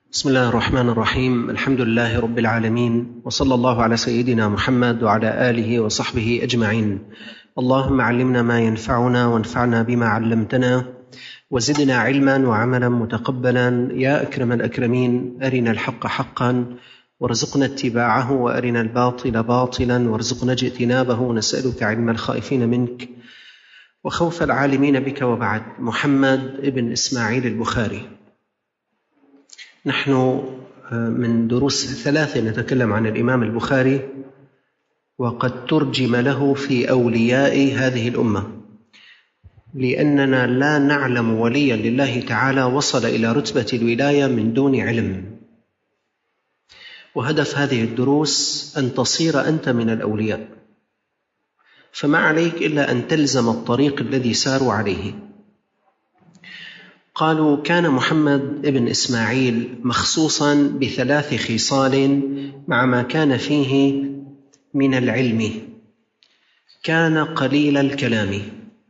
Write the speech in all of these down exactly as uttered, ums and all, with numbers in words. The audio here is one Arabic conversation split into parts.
بسم الله الرحمن الرحيم. الحمد لله رب العالمين، وصلى الله على سيدنا محمد وعلى آله وصحبه أجمعين. اللهم علمنا ما ينفعنا وانفعنا بما علمتنا وزدنا علما وعملا متقبلا يا أكرم الأكرمين. أرنا الحق حقا وارزقنا اتباعه، وأرنا الباطل باطلا وارزقنا اجتنابه. نسألك علم الخائفين منك وخوف العالمين بك. وبعد. محمد ابن إسماعيل البخاري. نحن من دروس ثلاثة نتكلم عن الإمام البخاري، وقد ترجم له في أولياء هذه الأمة، لأننا لا نعلم وليا لله تعالى وصل إلى رتبة الولاية من دون علم. وهدف هذه الدروس أن تصير أنت من الأولياء، فما عليك إلا أن تلزم الطريق الذي ساروا عليه. قالوا: كان محمد ابن إسماعيل مخصوصا بثلاث خصال مع ما كان فيه من العلم. كان قليل الكلام،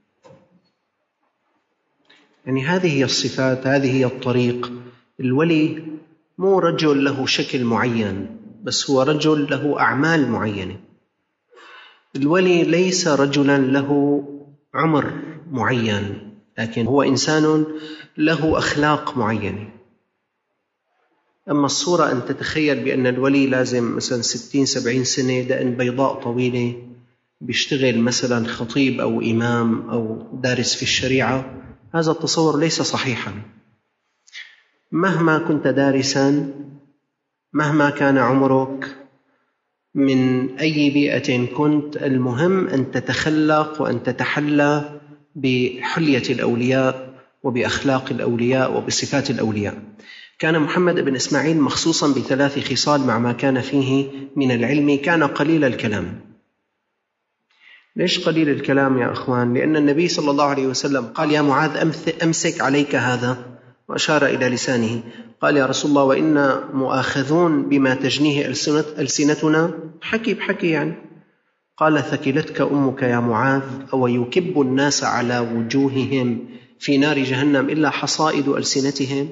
يعني هذه هي الصفات، هذه هي الطريق. الولي مو رجل له شكل معين، بس هو رجل له أعمال معينة. الولي ليس رجلا له عمر معين، لكن هو إنسان له أخلاق معينة. أما الصورة أن تتخيل بأن الولي لازم مثلا ستين سبعين سنة، دقن بيضاء طويلة، بيشتغل مثلا خطيب أو إمام أو دارس في الشريعة، هذا التصور ليس صحيحا. مهما كنت دارسا، مهما كان عمرك، من أي بيئة كنت، المهم أن تتخلق وأن تتحلى بحلية الأولياء وبأخلاق الأولياء وبصفات الأولياء. كان محمد بن إسماعيل مخصوصا بثلاث خصال مع ما كان فيه من العلم. كان قليل الكلام. ليش قليل الكلام يا أخوان؟ لأن النبي صلى الله عليه وسلم قال: يا معاذ أمسك عليك هذا، وأشار إلى لسانه. قال: يا رسول الله، وإنا مؤاخذون بما تجنيه ألسنتنا. حكي بحكي يعني. قال: ثكلتك أمك يا معاذ، أو يكب الناس على وجوههم في نار جهنم إلا حصائد ألسنتهم.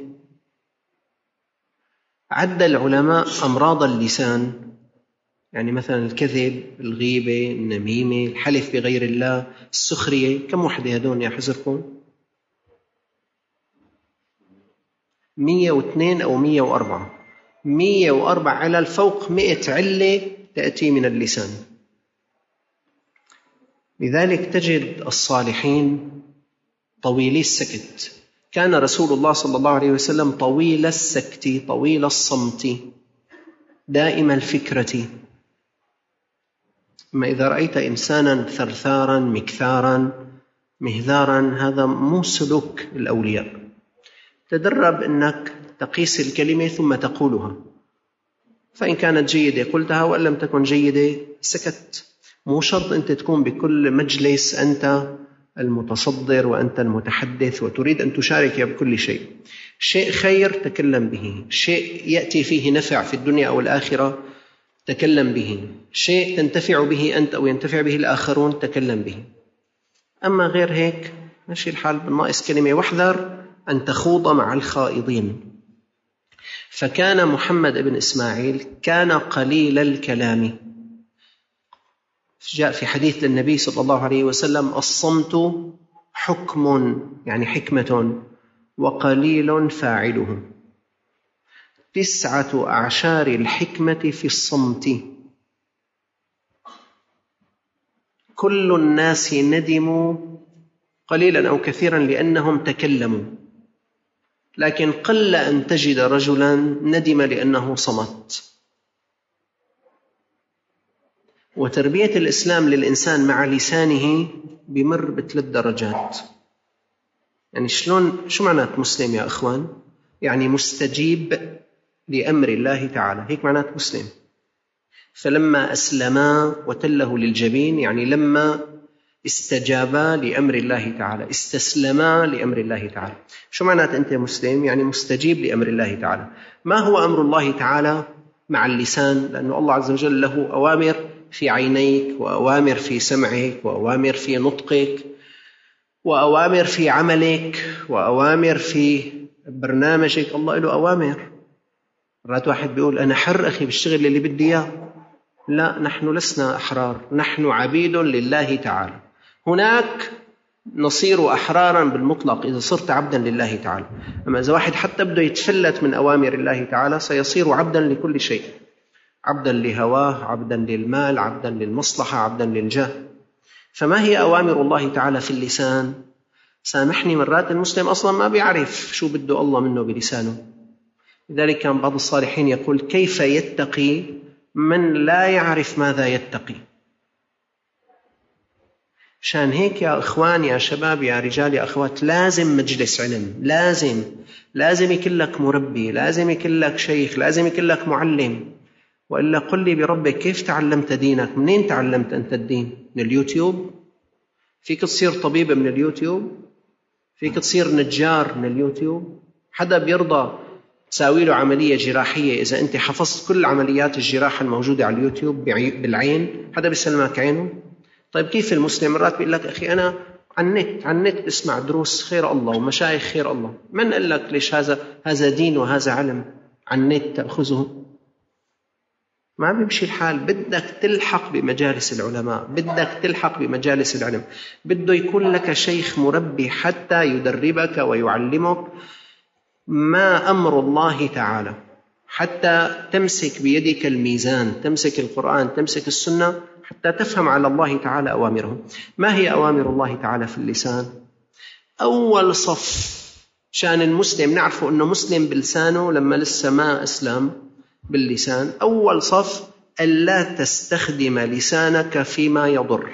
عد العلماء أمراض اللسان، يعني مثلا الكذب، الغيبة، النميمة، الحلف بغير الله، السخرية. كم وحدة هدون يا حزركم؟ مية واثنين أو مية وأربعة. مية وأربعة على الفوق مئة علة تأتي من اللسان. لذلك تجد الصالحين طويلي السكت. كان رسول الله صلى الله عليه وسلم طويل السكت، طويل الصمت، دائم الفكرة. أما إذا رأيت إنسانا ثرثارا مكثارا مهذارا، هذا مو سلوك الأولياء. تدرب أنك تقيس الكلمة ثم تقولها، فإن كانت جيدة قلتها، وإن لم تكن جيدة سكت. مو شرط أنت تكون بكل مجلس أنت المتصدر وأنت المتحدث وتريد أن تشارك بكل شيء. شيء خير تكلم به، شيء يأتي فيه نفع في الدنيا أو الآخرة تكلم به، شيء تنتفع به أنت أو ينتفع به الآخرون تكلم به. أما غير هيك ماشي الحال بالناقص كلمة. واحذر أن تخوض مع الخائضين. فكان محمد بن إسماعيل كان قليل الكلام. جاء في حديث للنبي صلى الله عليه وسلم: الصمت حكم، يعني حكمة، وقليل فاعله. تسعة أعشار الحكمة في الصمت. كل الناس ندموا قليلا أو كثيرا لأنهم تكلموا، لكن قل أن تجد رجلا ندم لأنه صمت. وتربية الإسلام للإنسان مع لسانه بمر بثلاث درجات. يعني شلون شو معنات مسلم يا أخوان؟ يعني مستجيب لأمر الله تعالى، هيك معنات مسلم. فلما أسلما وتله للجبين، يعني لما استجابا لأمر الله تعالى، استسلما لأمر الله تعالى. شو معنات أنت مسلم؟ يعني مستجيب لأمر الله تعالى. ما هو أمر الله تعالى مع اللسان؟ لأنه الله عز وجل له أوامر في عينيك، وأوامر في سمعك، وأوامر في نطقك، وأوامر في عملك، وأوامر في برنامجك. الله له أوامر. مرات واحد بيقول أنا حر أخي بالشغل اللي بدي إياه. لا، نحن لسنا أحرار، نحن عبيد لله تعالى. هناك نصير أحرارا بالمطلق إذا صرت عبدا لله تعالى، أما إذا واحد حتى بده يتفلت من أوامر الله تعالى سيصير عبدا لكل شيء، عبدا لهواه، عبدا للمال، عبدا للمصلحة، عبدا للجاه. فما هي أوامر الله تعالى في اللسان؟ سامحني، مرات المسلم أصلا ما بيعرف شو بده الله منه بلسانه. لذلك كان بعض الصالحين يقول كيف يتقي من لا يعرف ماذا يتقي. شان هيك يا إخوان، يا شباب، يا رجال، يا أخوات، لازم مجلس علم، لازم لازم يكون لك مربي، لازم يكون لك شيخ، لازم يكون لك معلم. وإلا قل لي بربك كيف تعلمت دينك؟ منين تعلمت أنت الدين؟ من اليوتيوب؟ فيك تصير طبيب من اليوتيوب؟ فيك تصير نجار من اليوتيوب؟ حدا بيرضى تساوي له عملية جراحية إذا أنت حفظت كل عمليات الجراحة الموجودة على اليوتيوب بالعين؟ حدا بيسلمك عينه؟ طيب كيف المسلم مرات بيقول لك أخي أنا عن النت عن النت بسمع دروس خير الله ومشايخ خير الله. من قال لك ليش هذا هذا دين وهذا علم عن النت تأخذه؟ ما بيمشي الحال. بدك تلحق بمجالس العلماء، بدك تلحق بمجالس العلم، بده يكون لك شيخ مربي حتى يدربك ويعلمك ما أمر الله تعالى، حتى تمسك بيدك الميزان، تمسك القرآن، تمسك السنة، حتى تفهم على الله تعالى أوامره. ما هي أوامر الله تعالى في اللسان؟ أول صف شان المسلم نعرفه أنه مسلم بلسانه لما لسه ما أسلم باللسان. أول صف ألا تستخدم لسانك فيما يضر.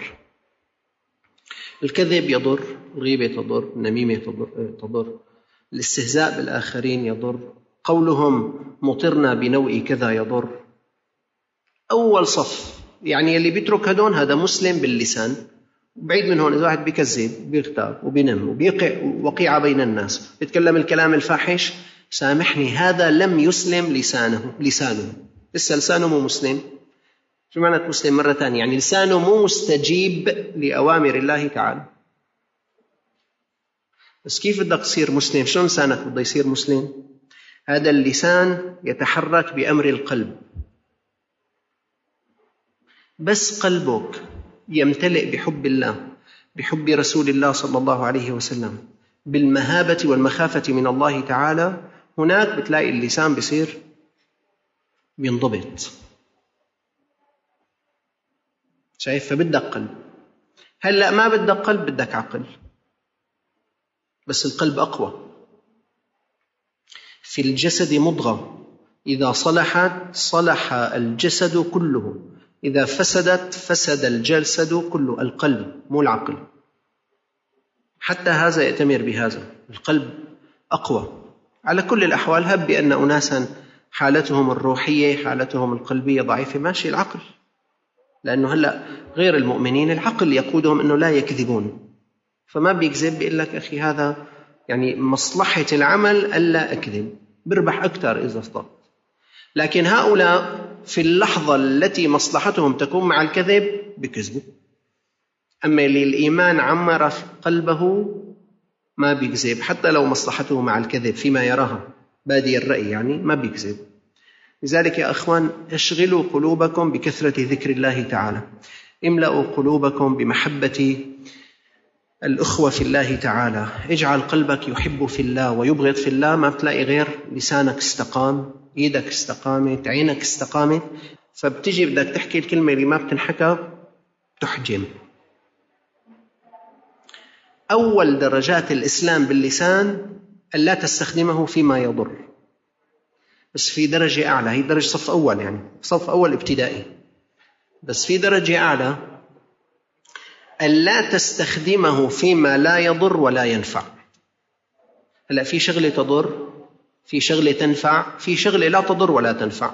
الكذب يضر، الغيبة تضر، النميمة تضر، الاستهزاء بالآخرين يضر، قولهم مطرنا بنوء كذا يضر. أول صف يعني اللي بيترك هدون هذا مسلم باللسان. بعيد من هون إذا واحد بيكذب بيغتاب وبينم وبيقع وقيعة بين الناس، بيتكلم الكلام الفاحش، سامحني هذا لم يسلم لسانه لسانه لسه لسانه مو مسلم. شو معنى مسلم مرة ثانية؟ يعني لسانه مو مستجيب لأوامر الله تعالى. بس كيف بدك تصير مسلم؟ شلون لسانك بده يصير مسلم؟ هذا اللسان يتحرك بأمر القلب. بس قلبك يمتلئ بحب الله، بحب رسول الله صلى الله عليه وسلم، بالمهابة والمخافة من الله تعالى، هناك بتلاقي اللسان بيصير بينضبط. شايف؟ فبدك قلب. هلأ ما بدك قلب، بدك عقل، بس القلب أقوى. في الجسد مضغة إذا صلحت صلح الجسد كله، إذا فسدت فسد الجسد كله. القلب مو العقل. حتى هذا يأتمر بهذا، القلب أقوى. على كل الأحوال هب بأن أناسا حالتهم الروحية حالتهم القلبية ضعيفة، ماشي العقل، لأنه هلأ غير المؤمنين العقل يقودهم أنه لا يكذبون، فما بيكذب، بيقول لك أخي هذا يعني مصلحة العمل ألا أكذب، بربح أكثر إذا صدقت. لكن هؤلاء في اللحظة التي مصلحتهم تكون مع الكذب بكذبوا. أما اللي الإيمان عمر في قلبه ما بيكذب، حتى لو مصلحته مع الكذب فيما يراها بادي الرأي يعني ما بيكذب. لذلك يا أخوان اشغلوا قلوبكم بكثرة ذكر الله تعالى، املأوا قلوبكم بمحبة الأخوة في الله تعالى، اجعل قلبك يحب في الله ويبغض في الله. ما بتلاقي غير لسانك استقام، ايدك استقامت، عينك استقامت، فبتجي بدك تحكي الكلمة اللي ما بتنحكى تحجم. أول درجات الإسلام باللسان ألا تستخدمه فيما يضر. بس في درجة أعلى، هي درجة صف أول، يعني صف أول ابتدائي، بس في درجة أعلى ألا تستخدمه فيما لا يضر ولا ينفع. هلأ في شغلة تضر، في شغلة تنفع، في شغلة لا تضر ولا تنفع.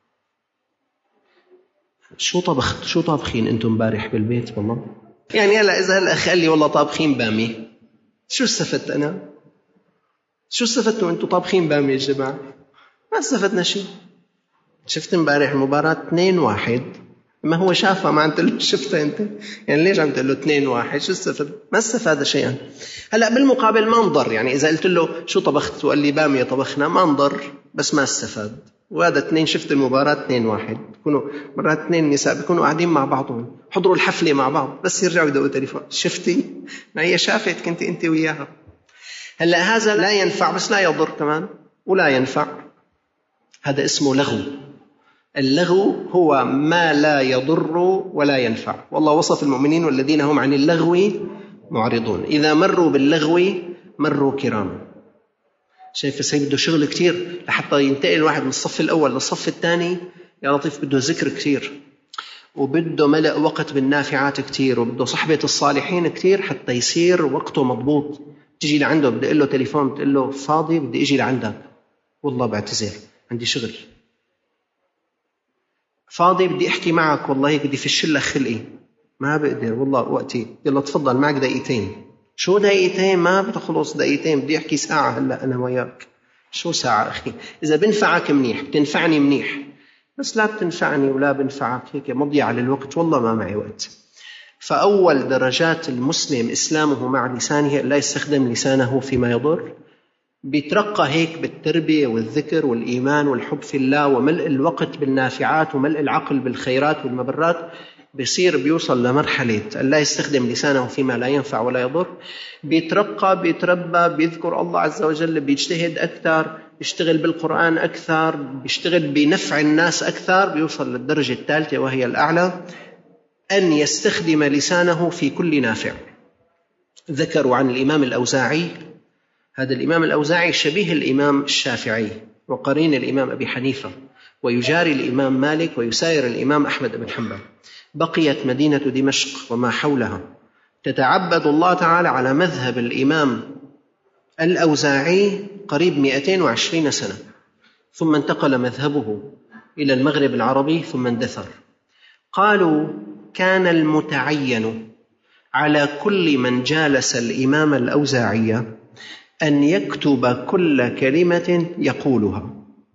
شو طبخت شو طابخين أنتم امبارح بالبيت؟ والله يعني هلا إذا الأخ قال لي والله طابخين بامي، شو استفدت أنا؟ شو استفدتوا أنتم طابخين بامي يا جماعة؟ ما استفدنا شيء. شفت امبارح المباراة اثنين واحد، ما هو شافها ما أنت اللي شفتها أنت، يعني ليش عم تقول له اثنين واحد؟ شو استفاد؟ ما استفاد شيئا. هلا بالمقابل ما انضر، يعني إذا قلت له شو طبخت وقال لي بامية طبخنا ما انضر، بس ما استفاد. وهذا اثنين، شفت المباراة اثنين واحد، بيكونوا مرات اثنين نساء بيكونوا قاعدين مع بعضهم، حضروا الحفلة مع بعض، بس يرجعوا يدقوا تليفون. شفتي؟ ما هي شافت كنت انت وياها. هلا هذا لا ينفع بس لا يضر كمان، ولا ينفع، هذا اسمه لغو. اللغو هو ما لا يضر ولا ينفع، والله وصف المؤمنين والذين هم عن اللغو معرضون، إذا مروا باللغو مروا كرام. شايف سيد بده شغل كتير لحتى ينتقل الواحد من الصف الأول للصف الثاني، يا لطيف بده ذكر كتير، وبده ملء وقت بالنافعات كتير، وبده صحبة الصالحين كتير حتى يصير وقته مضبوط. تجي لعنده بدي أقول له تليفون، بتقول له فاضي بدي أجي لعندك، والله بعتذر عندي شغل. فاضي بدي أحكي معك، والله بدي فش لك خلقي، ما بقدر والله وقتي، يلا تفضل معك دقيقتين. شو دقيقتين؟ ما بتخلص دقيقتين، بدي أحكي ساعة هلأ أنا وياك. شو ساعة أخي؟ إذا بنفعك منيح، بتنفعني منيح، بس لا بتنفعني ولا بنفعك هيك مضيعة للوقت، والله ما معي وقت. فأول درجات المسلم إسلامه مع لسانه لا يستخدم لسانه فيما يضر. بيترقى هيك بالتربية والذكر والإيمان والحب في الله وملء الوقت بالنافعات وملء العقل بالخيرات والمبرات، بيصير بيوصل لمرحلة لا يستخدم لسانه فيما لا ينفع ولا يضر. بيترقى، بيتربى، بيذكر الله عز وجل، بيجتهد أكثر، بيشتغل بالقرآن أكثر، بيشتغل بنفع الناس أكثر، بيوصل للدرجة الثالثة وهي الأعلى، أن يستخدم لسانه في كل نافع. ذكروا عن الإمام الأوزاعي، هذا الإمام الأوزاعي شبيه الإمام الشافعي وقرين الإمام أبي حنيفة، ويجاري الإمام مالك ويساير الإمام أحمد بن حنبل. بقيت مدينة دمشق وما حولها تتعبد الله تعالى على مذهب الإمام الأوزاعي قريب مئتين وعشرين سنة، ثم انتقل مذهبه إلى المغرب العربي ثم اندثر. قالوا كان المتعين على كل من جالس الإمام الأوزاعي أن يكتب كل كلمة يقولها.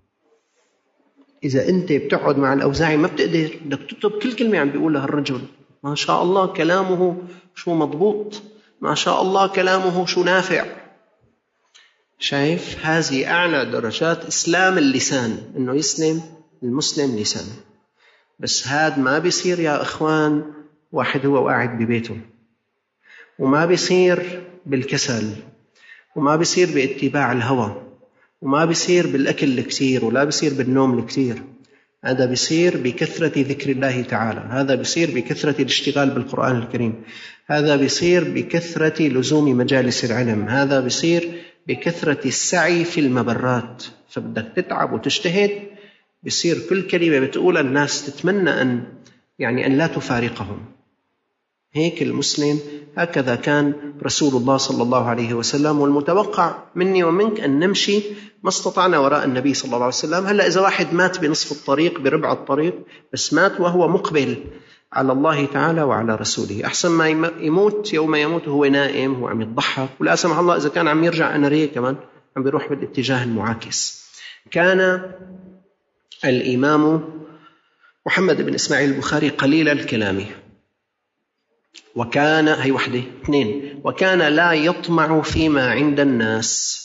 إذا أنت بتقعد مع الأوزاعي ما بتقدر، بدك تكتب كل كلمة عم بيقولها الرجل، ما شاء الله كلامه شو مضبوط، ما شاء الله كلامه شو نافع. شايف؟ هذه أعلى درجات إسلام اللسان، إنه يسلم المسلم لسانه. بس هذا ما بيصير يا إخوان واحد هو قاعد ببيته، وما بيصير بالكسل، وما بيصير باتباع الهوى، وما بيصير بالأكل الكثير، ولا بيصير بالنوم الكثير. هذا بيصير بكثرة ذكر الله تعالى، هذا بيصير بكثرة الاشتغال بالقرآن الكريم، هذا بيصير بكثرة لزوم مجالس العلم، هذا بيصير بكثرة السعي في المبرات. فبدك تتعب وتجتهد، بيصير كل كلمة بتقولها الناس تتمنى أن يعني أن لا تفارقهم. هيك المسلم، هكذا كان رسول الله صلى الله عليه وسلم، والمتوقع مني ومنك أن نمشي ما استطعنا وراء النبي صلى الله عليه وسلم. هلأ إذا واحد مات بنصف الطريق بربع الطريق، بس مات وهو مقبل على الله تعالى وعلى رسوله، أحسن ما يموت يوم يموت وهو نائم هو عم يضحك، ولا سمح الله إذا كان عم يرجع أناريه كمان عم بيروح بالاتجاه المعاكس. كان الإمام محمد بن إسماعيل البخاري قليل الكلام، وكان هي وحده اثنين وكان لا يطمع فيما عند الناس.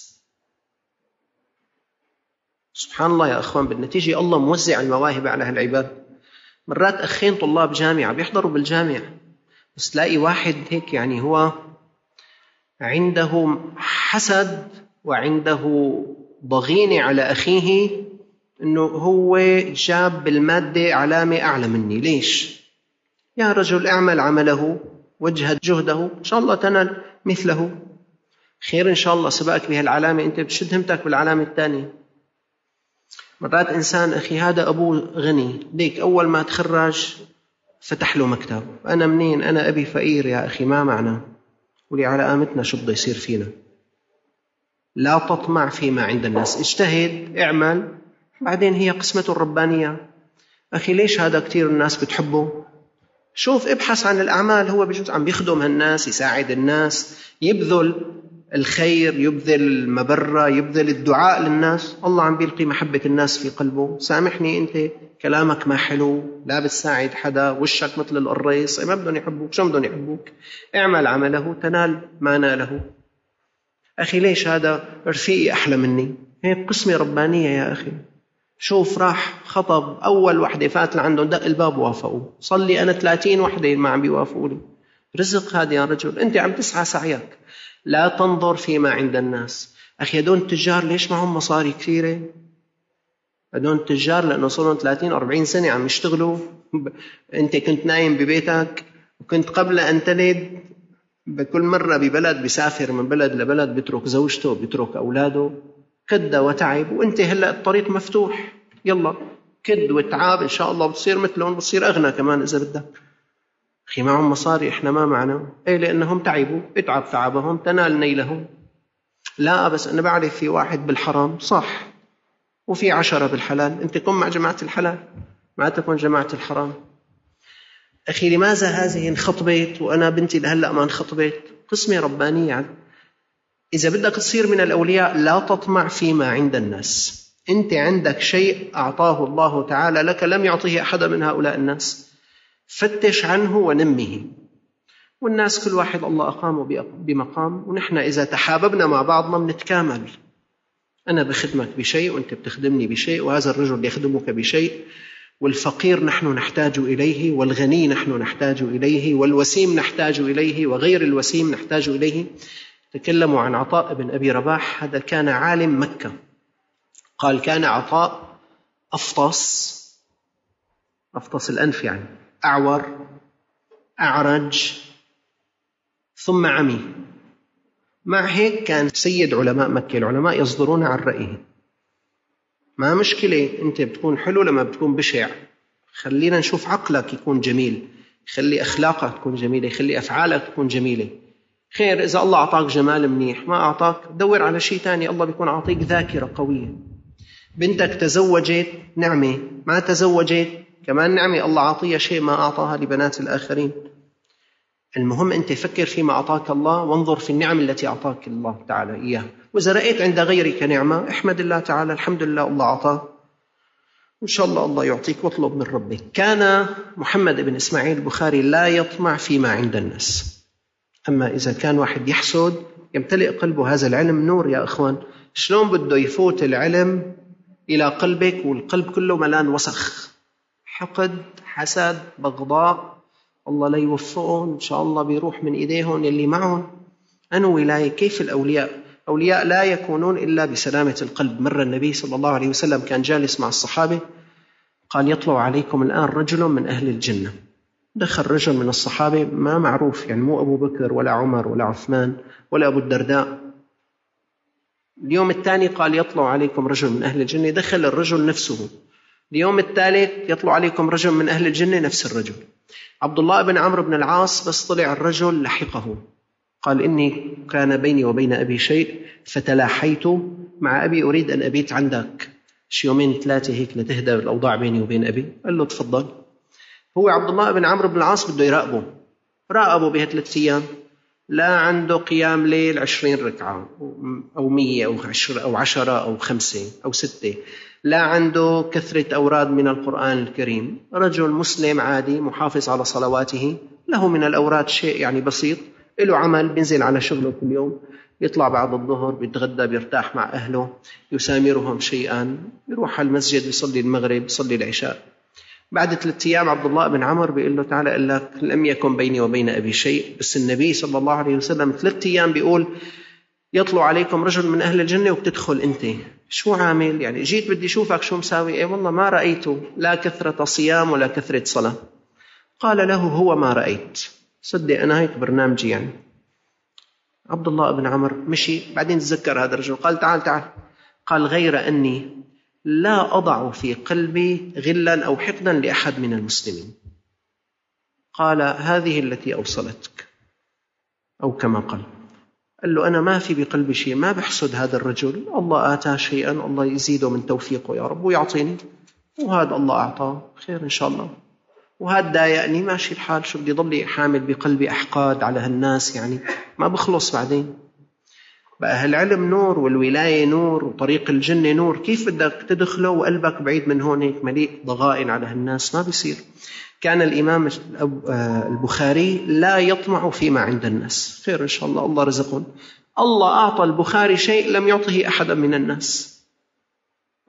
سبحان الله يا أخوان، بالنتيجة الله موزع المواهب على هالعباد. مرات أخين طلاب جامعة بيحضروا بالجامعة، بس تلاقي واحد هيك يعني هو عنده حسد وعنده ضغينة على أخيه إنه هو جاب بالمادة علامة أعلى مني. ليش؟ يا رجل اعمل عمله واجهد جهده، إن شاء الله تنال مثله. خير إن شاء الله سبقك بهالعلامة، أنت بتشد همتك بالعلامة الثانية. مرات إنسان أخي هذا أبوه غني، ليك أول ما تخرج فتح له مكتب، أنا منين؟ أنا أبي فقير يا أخي، ما معنا، ولي على قامتنا شو بده يصير فينا. لا تطمع فيما عند الناس، اجتهد اعمل، بعدين هي قسمته الربانية. أخي ليش هذا كتير الناس بتحبه؟ شوف ابحث عن الأعمال، هو بجوز عم بيخدم هالناس، يساعد الناس، يبذل الخير، يبذل المبرة، يبذل الدعاء للناس، الله عم بيلقي محبة الناس في قلبه. سامحني أنت كلامك ما حلو، لا بتساعد حدا، وشك مثل القريص، ما بدهم يحبوك. شو بدهم يحبوك؟ اعمل عمله تنال ما ناله. أخي ليش هذا رفيقي أحلى مني؟ هي قسمة ربانية يا أخي. شوف راح خطب أول وحدة فات لعنده دق الباب ووافقوا، صلي أنا ثلاثين وحدة ما عم بيوافقوا لي. رزق هذا يا رجل، أنت عم تسعى سعيك، لا تنظر فيما عند الناس. أخي هدول التجار ليش معهم مصاري كثيرة؟ هدول التجار لأنه صاروا ثلاثين أربعين سنة عم يشتغلوا. أنت كنت نايم ببيتك وكنت قبل أن تلد بكل مرة ببلد بيسافر من بلد لبلد، بيترك زوجته بيترك أولاده، كد وتعب، وأنت هلأ الطريق مفتوح، يلا كد وتعاب إن شاء الله بتصير مثلهم، بتصير أغنى كمان إذا بدك. أخي معهم مصاري إحنا ما معنا، إيه لأنهم تعبوا، اتعب تعبهم تنال نيلهم. لا بس أنا بعرف في واحد بالحرام صح وفي عشرة بالحلال، أنت كن مع جماعة الحلال ما تكون جماعة الحرام. أخي لماذا هذه انخطبت وأنا بنتي لهلأ ما انخطبت؟ قسمة ربانية. إذا بدك تصير من الأولياء لا تطمع فيما عند الناس. أنت عندك شيء أعطاه الله تعالى لك لم يعطيه أحد من هؤلاء الناس، فتش عنه ونمه. والناس كل واحد الله أقامه بمقام، ونحن إذا تحاببنا مع بعضنا بنتكامل. أنا بخدمك بشيء وأنت بتخدمني بشيء، وهذا الرجل يخدمك بشيء، والفقير نحن نحتاج إليه، والغني نحن نحتاج إليه، والوسيم نحتاج إليه، وغير الوسيم نحتاج إليه. تكلموا عن عطاء بن أبي رباح، هذا كان عالم مكة. قال كان عطاء أفطس، أفطس الأنف يعني، أعور أعرج ثم عمي، مع هيك كان سيد علماء مكة. العلماء يصدرون عن رأيه. ما مشكلة أنت بتكون حلو لما بتكون بشع، خلينا نشوف عقلك يكون جميل، خلي أخلاقك تكون جميلة، خلي أفعالك تكون جميلة. خير إذا الله أعطاك جمال منيح، ما أعطاك دور على شيء تاني، الله بيكون أعطيك ذاكرة قوية. بنتك تزوجت نعمة، ما تزوجت كمان نعمة، الله أعطيها شيء ما أعطاها لبنات الآخرين. المهم أنت فكر فيما أعطاك الله، وانظر في النعم التي أعطاك الله تعالى إياها. وإذا رأيت عند غيرك نعمة احمد الله تعالى، الحمد لله الله أعطاه، إن شاء الله الله يعطيك، واطلب من ربك. كان محمد بن إسماعيل البخاري لا يطمع فيما عند الناس. أما إذا كان واحد يحسد يمتلئ قلبه هذا العلم نور يا أخوان. شلون بده يفوت العلم إلى قلبك والقلب كله ملان وسخ، حقد حسد بغضاء؟ الله لا يوفقهم إن شاء الله، بيروح من إيديهم اللي معهم. أنا ولاية كيف الأولياء؟ أولياء لا يكونون إلا بسلامة القلب. مرة النبي صلى الله عليه وسلم كان جالس مع الصحابة، قال يطلع عليكم الآن رجل من أهل الجنة. دخل رجل من الصحابة ما معروف، يعني مو أبو بكر ولا عمر ولا عثمان ولا أبو الدرداء. اليوم الثاني قال يطلع عليكم رجل من أهل الجنة، دخل الرجل نفسه. اليوم الثالث يطلع عليكم رجل من أهل الجنة، نفس الرجل. عبد الله بن عمرو بن العاص بس طلع الرجل لحقه، قال إني كان بيني وبين أبي شيء فتلاحيت مع أبي، أريد أن أبيت عندك شي يومين ثلاثة هيك لتهدى الأوضاع بيني وبين أبي. قال له تفضل. هو عبد الله بن عمرو بن العاص بده يراقبه، راقبه بهالثلاث أيام، لا عنده قيام ليل عشرين ركعة أو مية أو عشرة أو عشرة أو خمسة أو ستة، لا عنده كثرة أوراد من القرآن الكريم. رجل مسلم عادي محافظ على صلواته، له من الأوراد شيء يعني بسيط، له عمل بينزل على شغله كل يوم، يطلع بعد الظهر بيتغدى بيرتاح مع أهله، يسامرهم شيئا، يروح على المسجد يصلي المغرب يصلي العشاء. بعد ثلاثة أيام عبد الله بن عمرو بيقول له تعالى قال لك لم يكن بيني وبين أبي شيء، بس النبي صلى الله عليه وسلم ثلاثة أيام بيقول يطلع عليكم رجل من أهل الجنة وبتدخل أنت، شو عامل؟ يعني جيت بدي شوفك شو مساوي؟ إيه والله ما رأيته، لا كثرة صيام ولا كثرة صلاة. قال له هو ما رأيت، صدق أنا هيك برنامجي يعني. عبد الله بن عمرو مشي، بعدين تذكر هذا الرجل قال تعال تعال، قال غير أني لا أضع في قلبي غلا أو حقدا لأحد من المسلمين. قال هذه التي أوصلتك، أو كما قال. قال له أنا ما في بقلبي شيء، ما بحسد هذا الرجل، الله آتاه شيئا الله يزيده من توفيقه يا رب ويعطيني، وهذا الله أعطاه خير إن شاء الله، وهذا ضايقني ماشي الحال، شو بدي ضلي حامل بقلبي أحقاد على هالناس يعني ما بخلص بعدين. بقى هالعلم نور والولاية نور وطريق الجنة نور، كيف بدك تدخله وقلبك بعيد من هون هيك مليء ضغائن على هالناس؟ ما بيصير. كان الإمام البخاري لا يطمع فيما عند الناس، خير إن شاء الله الله رزقهم. الله أعطى البخاري شيء لم يعطه أحدا من الناس،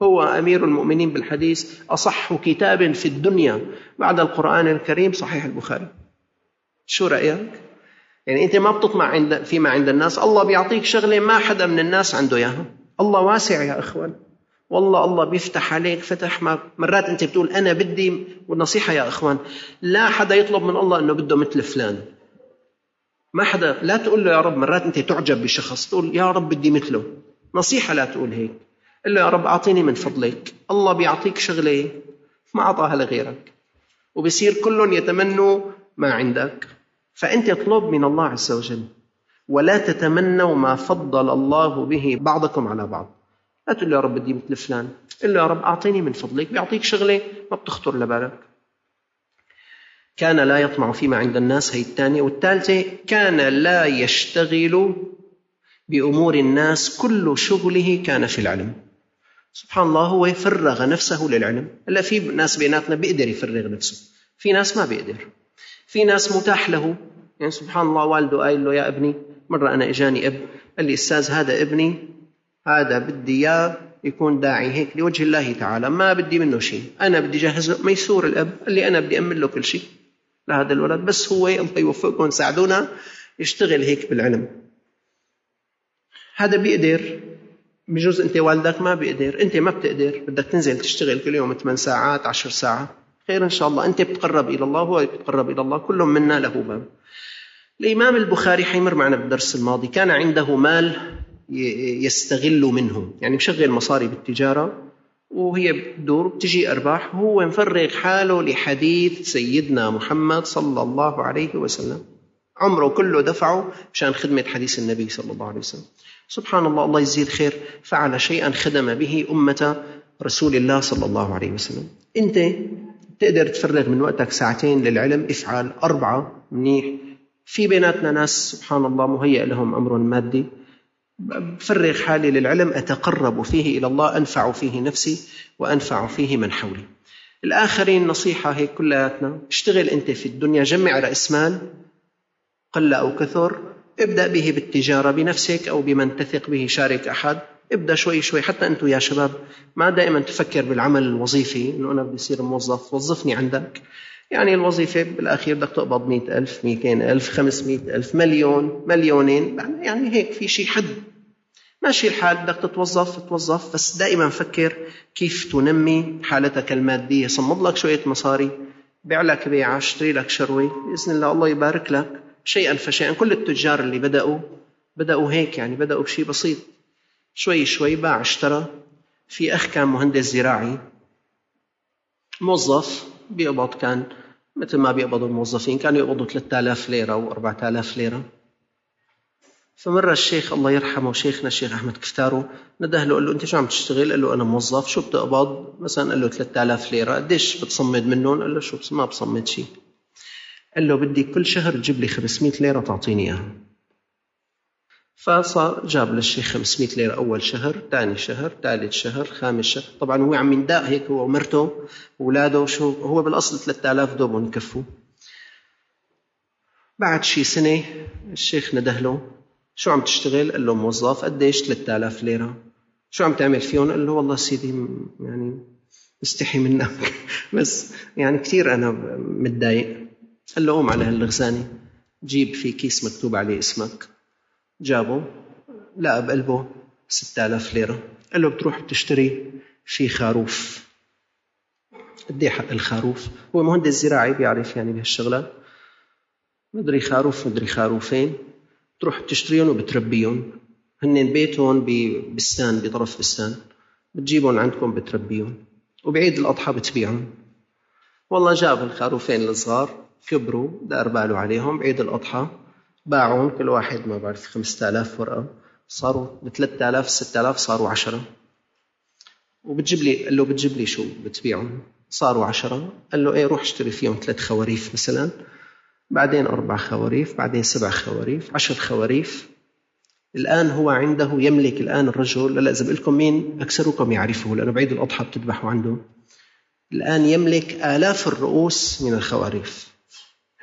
هو أمير المؤمنين بالحديث، أصح كتاب في الدنيا بعد القرآن الكريم صحيح البخاري. شو رأيك؟ يعني أنت ما بتطمع عند فيما عند الناس، الله بيعطيك شغلة ما حدا من الناس عنده إياها. الله واسع يا إخوان، والله الله بيفتح عليك فتح. ما مرات أنت بتقول أنا بدي، والنصيحة يا إخوان لا حدا يطلب من الله أنه بده مثل فلان، ما حدا. لا تقول له يا رب، مرات أنت تعجب بشخص تقول يا رب بدي مثله، نصيحة لا تقول هيك. قل له يا رب أعطيني من فضلك. الله بيعطيك شغلة ما أعطاها لغيرك، وبصير كلهم يتمنوا ما عندك. فأنت اطلب من الله عز وجل، ولا تتمنوا ما فضل الله به بعضكم على بعض. لا تقول له يا رب بدي مثل فلان، قل له يا رب أعطيني من فضلك. بيعطيك شغلة ما بتخطر لبالك. كان لا يطمع فيما عند الناس، هي الثانية. والثالثة كان لا يشتغل بأمور الناس، كل شغله كان في العلم. سبحان الله، هو فرغ نفسه للعلم. هلا في ناس بيناتنا بيقدر يفرغ نفسه، في ناس ما بيقدر، في ناس متاح له. يعني سبحان الله والده قايل له يا ابني، مرة أنا إجاني أب قال لي أستاذ هذا ابني، هذا بدي إياه يكون داعي هيك لوجه الله تعالى، ما بدي منه شيء، أنا بدي جهزه. ميسور الأب قال لي أنا بدي أمن له كل شيء لهذا الولد، بس هو الله يوفقكم ساعدونا يشتغل هيك بالعلم. هذا بيقدر. بجوز أنت والدك ما بيقدر، أنت ما بتقدر، بدك تنزل تشتغل كل يوم ثمان ساعات عشر ساعات، خير إن شاء الله. أنت بتقرب إلى الله، هو بتقرب إلى الله، كل منا له باب. الإمام البخاري حيمر معنا بالدرس الماضي، كان عنده مال يستغل منه، يعني مشغل مصاري بالتجارة وهي بتدور بتجي أرباح، وهو مفرغ حاله لحديث سيدنا محمد صلى الله عليه وسلم، عمره كله دفعه مشان خدمة حديث النبي صلى الله عليه وسلم. سبحان الله، الله يزيد خير، فعل شيئا خدم به أمة رسول الله صلى الله عليه وسلم. أنت تقدر تفرغ من وقتك ساعتين للعلم، افعل أربعة منيح. في بيناتنا ناس سبحان الله مهيئ لهم أمر مادي، بفرغ حالي للعلم أتقرب فيه إلى الله، أنفع فيه نفسي وأنفع فيه من حولي. الآخرين نصيحة هيك كلياتنا، اشتغل أنت في الدنيا، جمع رأس مال قل أو كثر، ابدأ به بالتجارة بنفسك أو بمن تثق به، شارك أحد، ابدأ شوي شوي. حتى أنتم يا شباب ما دائما تفكر بالعمل الوظيفي إنه أنا بدي أصير موظف، وظفني عندك. يعني الوظيفة بالأخير بدك تقبض مئة ألف، مئتين ألف، خمسمئة ألف، مليون، مليونين، يعني هيك في شيء حد ماشي الحال. بدك تتوظف توظف، بس دائما فكر كيف تنمي حالتك المادية. صمد لك شوية مصاري، بيع لك بيعة، اشتري لك شروي، بإذن الله الله يبارك لك شيئا فشيئا. كل التجار اللي بدأوا بدأوا هيك، يعني بدأوا بشيء بسيط، شوي شوي باع اشترى. في أخ كان مهندس زراعي موظف، بيقبض كان مثل ما بيقبضوا الموظفين، كانوا يقبضوا ثلاثة آلاف ليرة وأربعة آلاف ليرة. فمرة الشيخ الله يرحمه شيخنا الشيخ أحمد كفتارو نده له، قال له أنت شو عم تشتغل؟ قال له أنا موظف. شو بتقبض مثلا؟ قال له ثلاثة آلاف ليرة. قديش بتصمد منهم؟ قال له شو ما بصمد شيء. قال له بدي كل شهر تجيب لي خمسمئة ليرة تعطيني إياها. فصار جاب للشيخ خمسمئة ليرة أول شهر، ثاني شهر، ثالث شهر، خامس شهر. طبعا هو عم ينداء هيك، هو ومرته وأولاده، شو هو بالأصل ثلاثة آلاف دوبهم يكفوا. بعد شي سنة الشيخ نده له، شو عم تشتغل؟ قال له موظف. قديش؟ ثلاثة آلاف ليرة. شو عم تعمل فيهم؟ قال له والله سيدي يعني مستحي منك بس يعني كثير أنا متضايق. قال له قوم على هالغزاني، جيب في كيس مكتوب عليه اسمك. جابه، لقى بقلبه ستة آلاف ليرة. قال له بتروح بتشتري في خروف. قد ايه حق الخروف؟ هو مهندس زراعي بيعرف يعني بهالشغلات، مدري خروف مدري خروفين، تروح بتشتريهم وبتربيهم. هن بيتهم ببستان، بطرف بستان، بتجيبهم عندكم بتربيهم، وبعيد الأضحى بتبيعهم. والله جاب الخروفين الصغار، كبروا، دار باله عليهم، بعيد الأضحى باعون كل واحد ما بعرف خمسة آلاف ورقة، صاروا بثلاثة آلاف ستة آلاف، صاروا عشرة. وبتجيب لي، قال له بتجيب لي شو بتبيعهم؟ صاروا عشرة. قال له ايه، روح اشتري فيهم ثلاث خواريف مثلا، بعدين أربع خواريف، بعدين سبع خواريف، عشر خواريف. الآن هو عنده يملك الآن الرجل، لا إذا بقول لكم مين أكثركم يعرفه لأنه بعيد الأضحى بتذبحوا عنده، الآن يملك آلاف الرؤوس من الخواريف.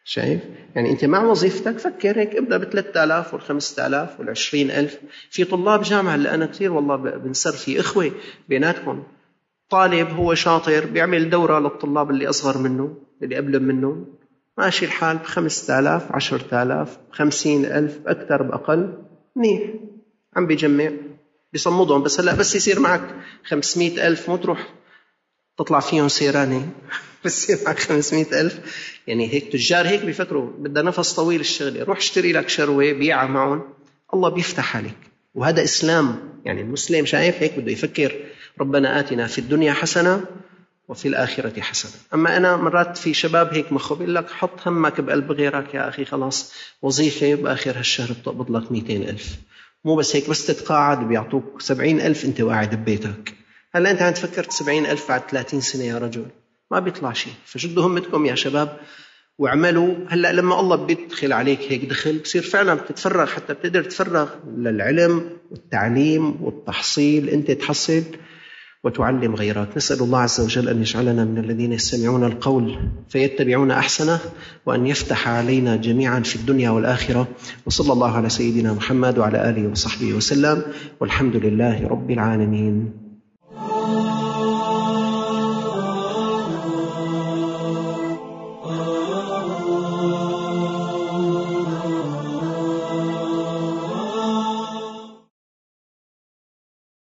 شايف؟ يعني أنت مع وظيفتك فكر هيك، ابدأ بثلاثة آلاف والخمسة آلاف والعشرين ألف. في طلاب جامعة اللي أنا كثير والله بنسر في إخوة بيناتكم، طالب هو شاطر بيعمل دورة للطلاب اللي أصغر منه اللي قبل منه، ماشي الحال بخمسة آلاف عشرة آلاف خمسين ألف أكثر بأقل، منيح عم بيجمع بيصمدهم. بس هلأ بس يصير معك خمسمائة ألف مو تروح تطلع فيهم سيراني بس يصير معك خمسمائة ألف. يعني هيك تجار هيك بيفكروا، بدها نفس طويل الشغل، روح اشتري لك شروة بيعها معهم، الله بيفتح عليك. وهذا إسلام. يعني المسلم شايف هيك بده يفكر ربنا آتنا في الدنيا حسنة وفي الآخرة حسنة. أما أنا مرات في شباب هيك مخه بيقول لك حط همك بقلب غيرك يا أخي، خلاص وظيفة بآخر هالشهر بتقبض لك مئتين ألف، مو بس هيك بس تتقاعد بيعطوك سبعين ألف أنت قاعد ببيتك. هلا أنت عم تفكر سبعين ألف بعد ثلاثين سنة يا رجل، ما بيطلع شيء. فشدوا همتكم يا شباب واعملوا. هلأ لما الله بيدخل عليك هيك دخل بصير فعلا بتتفرغ، حتى بتقدر تتفرغ للعلم والتعليم والتحصيل، أنت تحصل وتعلم غيرك. نسأل الله عز وجل أن يجعلنا من الذين يستمعون القول فيتبعون أحسنه، وأن يفتح علينا جميعا في الدنيا والآخرة. وصلى الله على سيدنا محمد وعلى آله وصحبه وسلم، والحمد لله رب العالمين.